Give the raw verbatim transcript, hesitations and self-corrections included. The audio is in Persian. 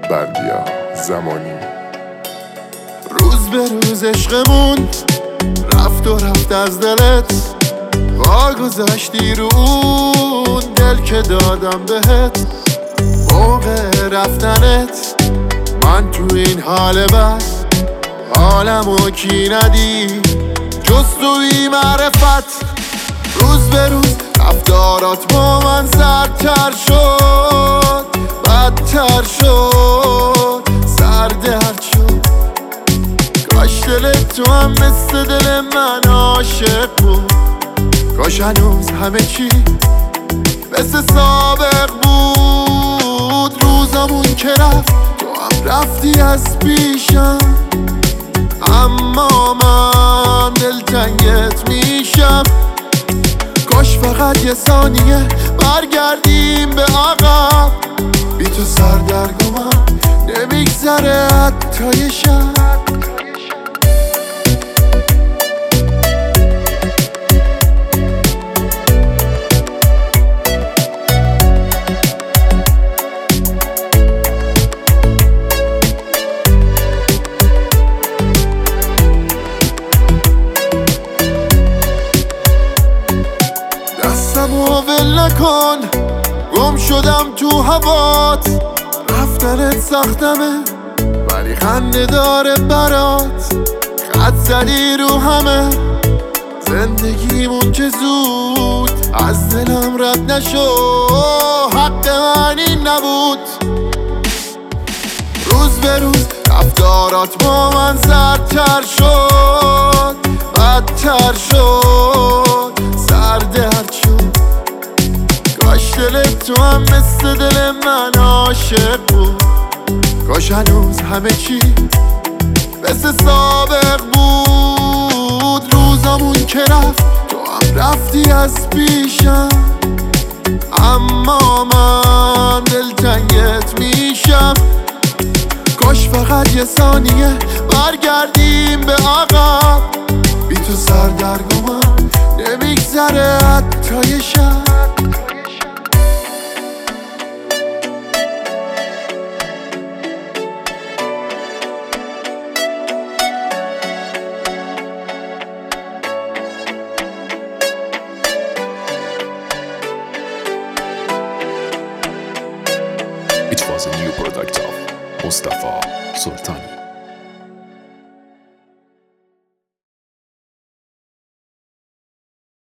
بردیا زمانی. روز به روز عشقمون رفت و رفت از دلت، وا گذاشتی رو اون دل که دادم بهت. موقع رفتنت من تو این حال بد، حالمو کی ندید جز توی معرفت. روز به روز رفتارات با من زدتر شد، بدتر شد، سردرد شد. کاش دل تو هم مثل دل من عاشق بود، کاش هنوز همه چی مثل سابق بود. روزمون که رفت تو هم رفتی از پیشم، اما من دلتنگت میشم. کاش فقط یه ثانیه برگردیم به عقب، بی تو سردرگمم نمیگذره حتی یه شب. دستمو ول نکن، گم شدم تو هوات. رفتنت سختمه ولی خنده داره برات، خط زدی رو همه زندگیمون که زود از دلم رد نشو. حق من این نبود. روز به روز رفتارات با من زدتر شد، بدتر شد، سردرد شد. کاش دل تو هم مثل دل من عاشق بود، کاش هنوز همه چی مثل سابق بود. روزمون که رفت تو هم رفتی از پیشم، اما من دلتنگت میشم. کاش فقط یه ثانیه برگردیم به عقب، بی تو سردرگمم نمیگذره حتی یه شب. It was a new product of Mustafa Sultani.